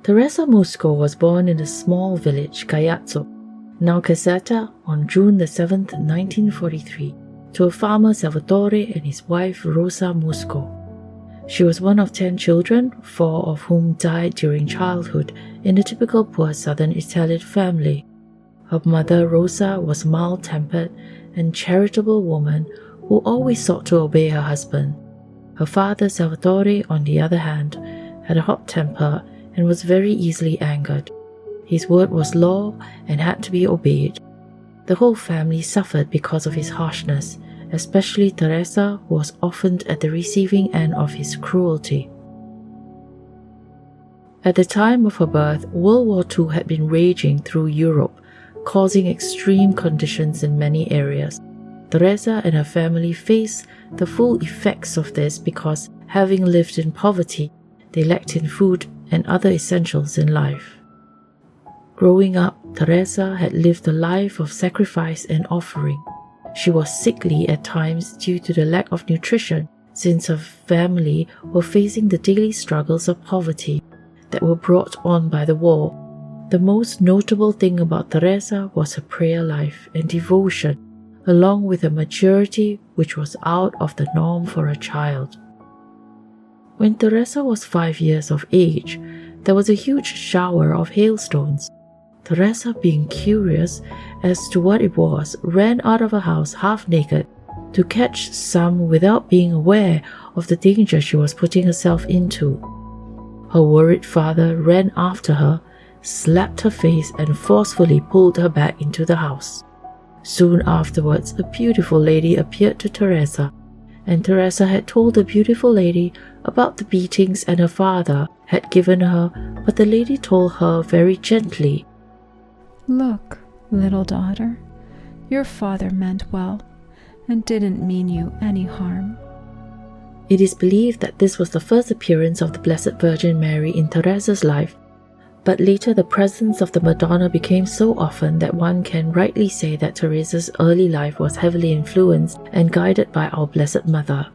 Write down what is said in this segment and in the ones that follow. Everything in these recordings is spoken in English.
Teresa Musco was born in a small village, Caiazzo, now Caserta, on June the 7th, 1943, to a farmer Salvatore and his wife Rosa Musco. She was one of 10 children, 4 of whom died during childhood in a typical poor southern Italian family. Her mother Rosa was a mild-tempered and charitable woman who always sought to obey her husband. Her father Salvatore, on the other hand, had a hot temper and was very easily angered. His word was law and had to be obeyed. The whole family suffered because of his harshness, especially Teresa, who was often at the receiving end of his cruelty. At the time of her birth, World War II had been raging through Europe, causing extreme conditions in many areas. Teresa and her family faced the full effects of this because, having lived in poverty, they lacked in food and other essentials in life. Growing up, Teresa had lived a life of sacrifice and offering. She was sickly at times due to the lack of nutrition, since her family were facing the daily struggles of poverty that were brought on by the war. The most notable thing about Teresa was her prayer life and devotion, along with her maturity, which was out of the norm for a child. When Teresa was 5 years of age, there was a huge shower of hailstones. Teresa, being curious as to what it was, ran out of her house half naked to catch some without being aware of the danger she was putting herself into. Her worried father ran after her, slapped her face and forcefully pulled her back into the house. Soon afterwards, a beautiful lady appeared to Teresa, and Teresa had told the beautiful lady about the beatings and her father had given her, but the lady told her very gently, "Look, little daughter, your father meant well and didn't mean you any harm." It is believed that this was the first appearance of the Blessed Virgin Mary in Teresa's life, but later the presence of the Madonna became so often that one can rightly say that Teresa's early life was heavily influenced and guided by our Blessed Mother.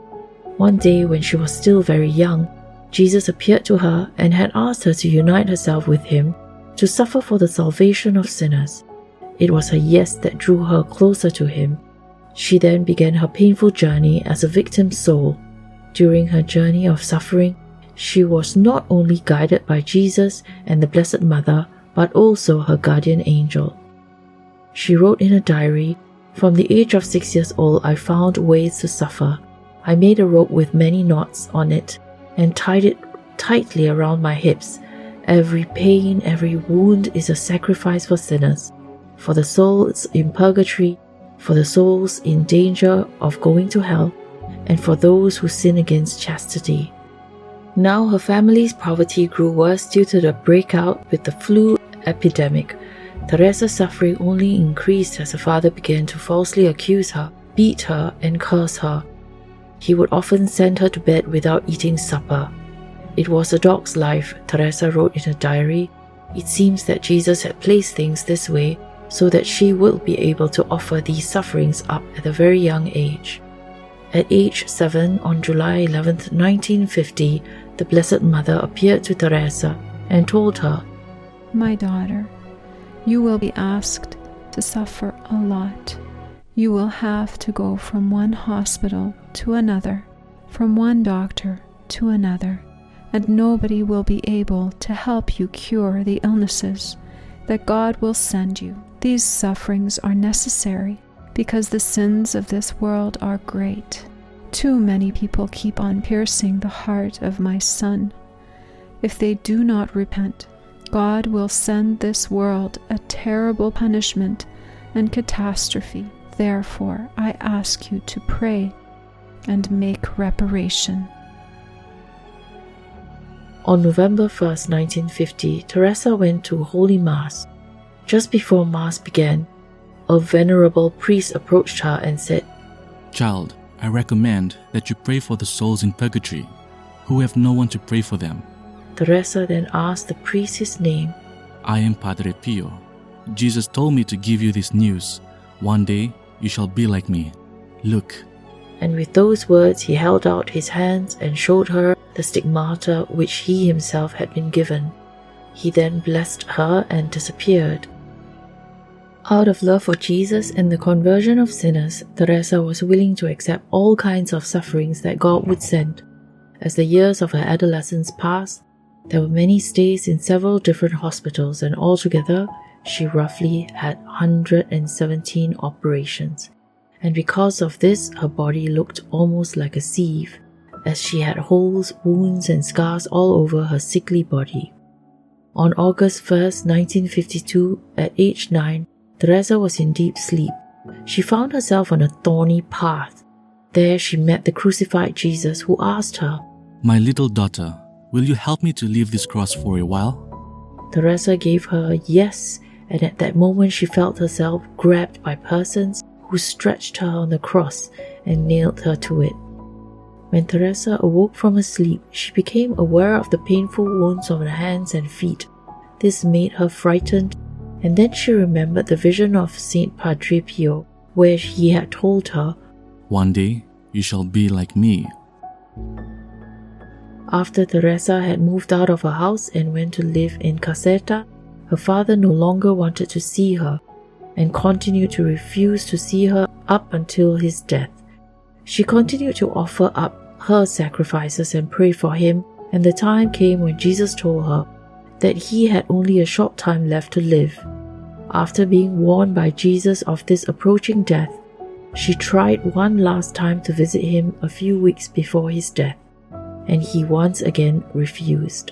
One day when she was still very young, Jesus appeared to her and had asked her to unite herself with him to suffer for the salvation of sinners. It was her yes that drew her closer to him. She then began her painful journey as a victim soul. During her journey of suffering, she was not only guided by Jesus and the Blessed Mother, but also her guardian angel. She wrote in a diary, "From the age of 6 years old, I found ways to suffer. I made a rope with many knots on it and tied it tightly around my hips. Every pain, every wound is a sacrifice for sinners, for the souls in purgatory, for the souls in danger of going to hell, and for those who sin against chastity." Now her family's poverty grew worse due to the breakout with the flu epidemic. Teresa's suffering only increased as her father began to falsely accuse her, beat her, and curse her. He would often send her to bed without eating supper. "It was a dog's life," Teresa wrote in her diary. "It seems that Jesus had placed things this way so that she will be able to offer these sufferings up at a very young age." At age 7, on July 11, 1950, the Blessed Mother appeared to Teresa and told her, "My daughter, you will be asked to suffer a lot. You will have to go from one hospital to another, from one doctor to another, and nobody will be able to help you cure the illnesses that God will send you. These sufferings are necessary because the sins of this world are great. Too many people keep on piercing the heart of my Son. If they do not repent, God will send this world a terrible punishment and catastrophe. Therefore, I ask you to pray and make reparation." On November 1st, 1950, Teresa went to Holy Mass. Just before Mass began, a venerable priest approached her and said, "Child, I recommend that you pray for the souls in purgatory who have no one to pray for them." Teresa then asked the priest his name. "I am Padre Pio. Jesus told me to give you this news. One day you shall be like me. Look." And with those words he held out his hands and showed her the stigmata which he himself had been given. He then blessed her and disappeared. Out of love for Jesus and the conversion of sinners, Teresa was willing to accept all kinds of sufferings that God would send. As the years of her adolescence passed, there were many stays in several different hospitals, and altogether, she roughly had 117 operations. And because of this, her body looked almost like a sieve, as she had holes, wounds, and scars all over her sickly body. On August 1st, 1952, at age 9, Teresa was in deep sleep. She found herself on a thorny path. There she met the crucified Jesus, who asked her, "My little daughter, will you help me to leave this cross for a while?" Teresa gave her a yes, and at that moment she felt herself grabbed by persons who stretched her on the cross and nailed her to it. When Teresa awoke from her sleep, she became aware of the painful wounds on her hands and feet. This made her frightened, and then she remembered the vision of Saint Padre Pio, where he had told her, "One day you shall be like me." After Teresa had moved out of her house and went to live in Caserta, her father no longer wanted to see her and continued to refuse to see her up until his death. She continued to offer up her sacrifices and pray for him, and the time came when Jesus told her that he had only a short time left to live. After being warned by Jesus of this approaching death, she tried one last time to visit him a few weeks before his death, and he once again refused.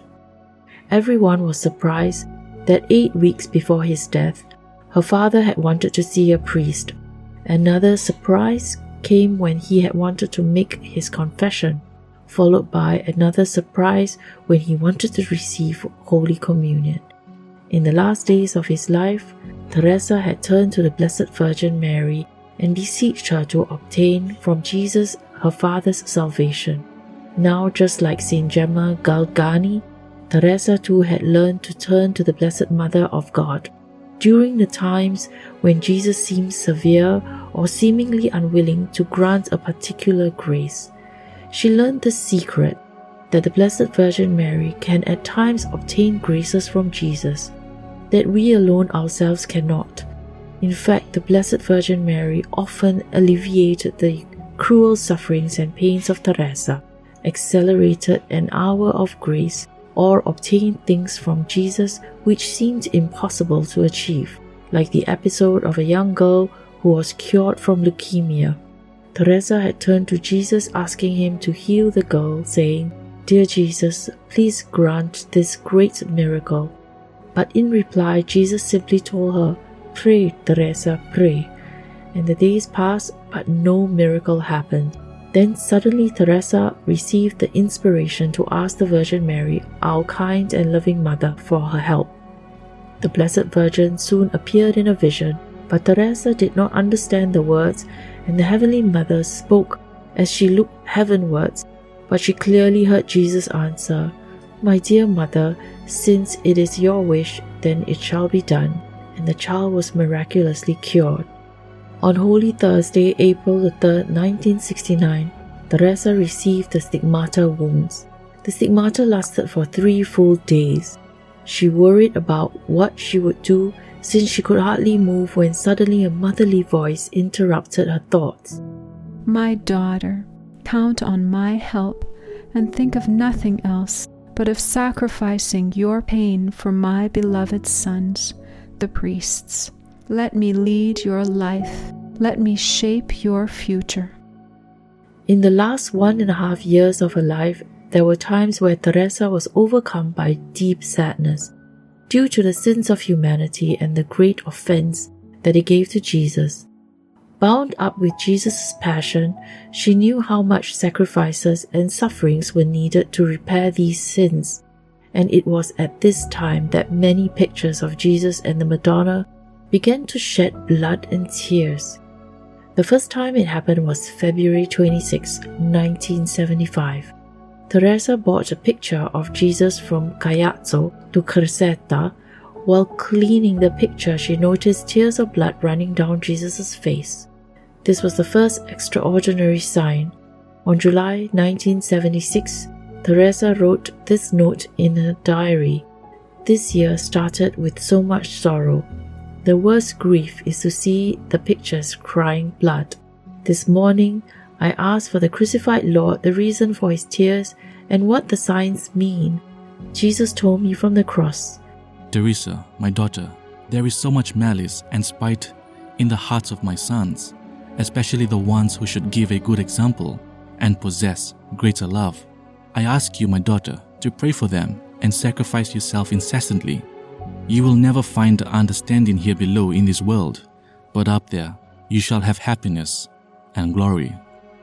Everyone was surprised that 8 weeks before his death, her father had wanted to see a priest. Another surprise came when he had wanted to make his confession, followed by another surprise when he wanted to receive Holy Communion. In the last days of his life, Teresa had turned to the Blessed Virgin Mary and beseeched her to obtain from Jesus her father's salvation. Now, just like Saint Gemma Galgani, Teresa too had learned to turn to the Blessed Mother of God. During the times when Jesus seemed severe or seemingly unwilling to grant a particular grace, she learned the secret that the Blessed Virgin Mary can at times obtain graces from Jesus that we alone ourselves cannot. In fact, the Blessed Virgin Mary often alleviated the cruel sufferings and pains of Teresa, accelerated an hour of grace, or obtained things from Jesus which seemed impossible to achieve, like the episode of a young girl who was cured from leukemia. Teresa had turned to Jesus asking him to heal the girl, saying, "Dear Jesus, please grant this great miracle." But in reply, Jesus simply told her, "Pray, Teresa, pray." And the days passed, but no miracle happened. Then suddenly Teresa received the inspiration to ask the Virgin Mary, our kind and loving Mother, for her help. The Blessed Virgin soon appeared in a vision, but Teresa did not understand the words, and the Heavenly Mother spoke as she looked heavenwards, but she clearly heard Jesus answer, "My dear Mother, since it is your wish, then it shall be done," and the child was miraculously cured. On Holy Thursday, April 3, 1969, Teresa received the stigmata wounds. The stigmata lasted for 3 full days. She worried about what she would do since she could hardly move when suddenly a motherly voice interrupted her thoughts. My daughter, count on my help and think of nothing else but of sacrificing your pain for my beloved sons, the priests. Let me lead your life. Let me shape your future. In the last 1.5 years of her life, there were times where Teresa was overcome by deep sadness due to the sins of humanity and the great offense that it gave to Jesus. Bound up with Jesus' passion, she knew how much sacrifices and sufferings were needed to repair these sins, and it was at this time that many pictures of Jesus and the Madonna began to shed blood and tears. The first time it happened was February 26, 1975. Teresa bought a picture of Jesus from Caiazzo to Caserta. While cleaning the picture, she noticed tears of blood running down Jesus' face. This was the first extraordinary sign. On July 1976, Teresa wrote this note in her diary. This year started with so much sorrow. The worst grief is to see the pictures crying blood. This morning, I asked for the crucified Lord the reason for his tears and what the signs mean. Jesus told me from the cross, Teresa, my daughter, there is so much malice and spite in the hearts of my sons, especially the ones who should give a good example and possess greater love. I ask you, my daughter, to pray for them and sacrifice yourself incessantly. You will never find understanding here below in this world, but up there you shall have happiness and glory.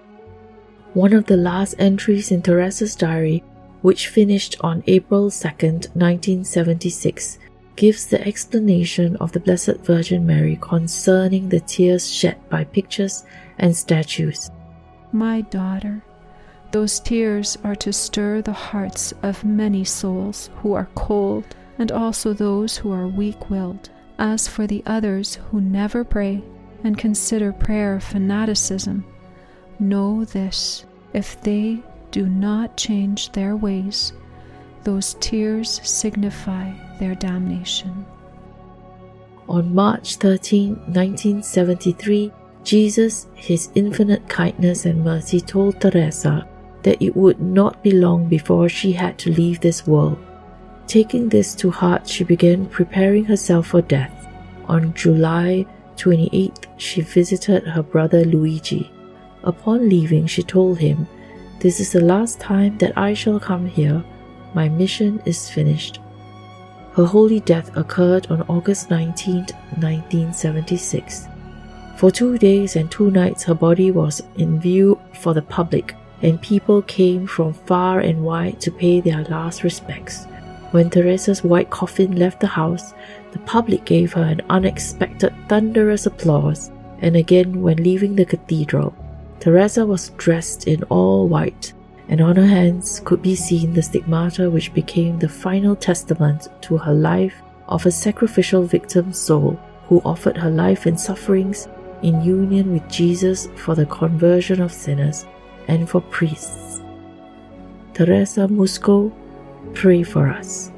One of the last entries in Teresa's diary, which finished on April 2nd, 1976, gives the explanation of the Blessed Virgin Mary concerning the tears shed by pictures and statues. My daughter, those tears are to stir the hearts of many souls who are cold, and also those who are weak-willed. As for the others who never pray and consider prayer fanaticism, know this: if they do not change their ways, those tears signify their damnation. On March 13, 1973, Jesus, his infinite kindness and mercy, told Teresa that it would not be long before she had to leave this world. Taking this to heart, she began preparing herself for death. On July 28th, she visited her brother Luigi. Upon leaving, she told him, "This is the last time that I shall come here. My mission is finished." Her holy death occurred on August 19, 1976. For 2 days and 2 nights her body was in view for the public, and people came from far and wide to pay their last respects. When Teresa's white coffin left the house, the public gave her an unexpected thunderous applause, and again when leaving the cathedral, Teresa was dressed in all white, and on her hands could be seen the stigmata which became the final testament to her life of a sacrificial victim soul who offered her life and sufferings in union with Jesus for the conversion of sinners and for priests. Teresa Musco, pray for us.